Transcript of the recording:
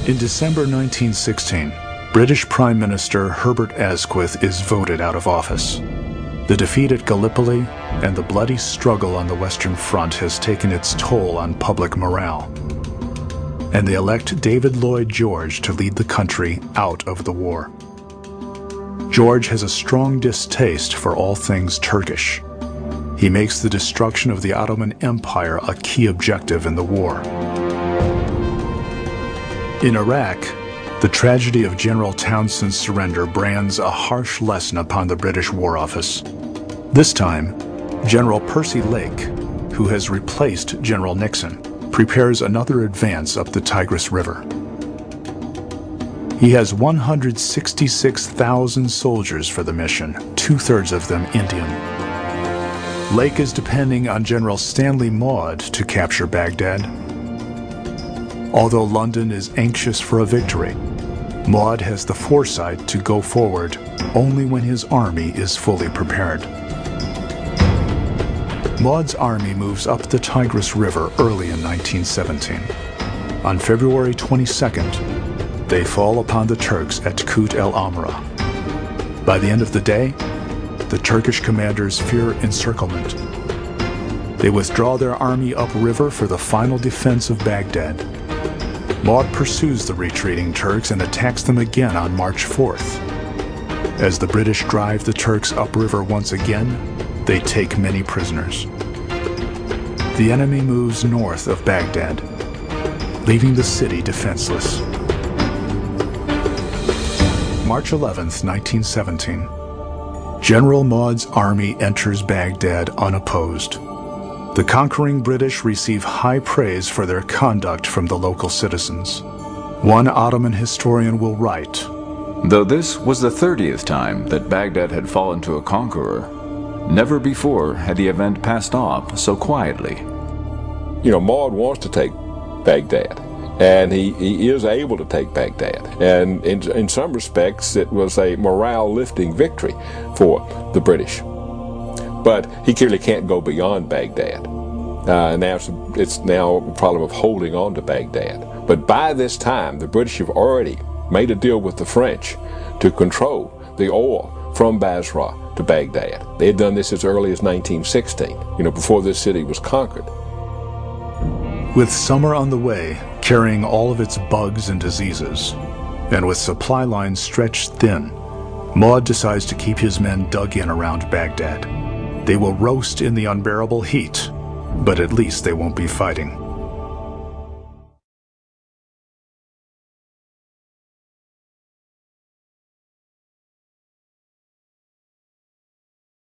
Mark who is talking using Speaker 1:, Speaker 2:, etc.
Speaker 1: In December 1916, British Prime Minister Herbert Asquith is voted out of office. The defeat at Gallipoli and the bloody struggle on the Western Front has taken its toll on public morale, and they elect David Lloyd George to lead the country out of the war. George has a strong distaste for all things Turkish. He makes the destruction of the Ottoman Empire a key objective in the war. In Iraq, the tragedy of General Townshend's surrender brands a harsh lesson upon the British War Office. This time, General Percy Lake, who has replaced General Nixon, prepares another advance up the Tigris River. He has 166,000 soldiers for the mission, 2/3 of them Indian. Lake is depending on General Stanley Maude to capture Baghdad. Although London is anxious for a victory, Maude has the foresight to go forward only when his army is fully prepared. Maude's army moves up the Tigris River early in 1917. On February 22nd, they fall upon the Turks at Kut el Amra. By the end of the day, the Turkish commanders fear encirclement. They withdraw their army upriver for the final defense of Baghdad. Maude pursues the retreating Turks and attacks them again on March 4th. As the British drive the Turks upriver once again, they take many prisoners. The enemy moves north of Baghdad, leaving the city defenseless. March 11th, 1917. General Maude's army enters Baghdad unopposed. The conquering British receive high praise for their conduct from the local citizens. One Ottoman historian will write,
Speaker 2: "Though this was the 30th time that Baghdad had fallen to a conqueror, never before had the event passed off so quietly."
Speaker 3: You know, Maude wants to take Baghdad, and he is able to take Baghdad. And in some respects, it was a morale-lifting victory for the British. But he clearly can't go beyond Baghdad. Now it's now a problem of holding on to Baghdad. But by this time, the British have already made a deal with the French to control the oil from Basra to Baghdad. They had done this as early as 1916, before this city was conquered.
Speaker 1: With summer on the way, carrying all of its bugs and diseases, and with supply lines stretched thin, Maude decides to keep his men dug in around Baghdad. They will roast in the unbearable heat, but at least they won't be fighting.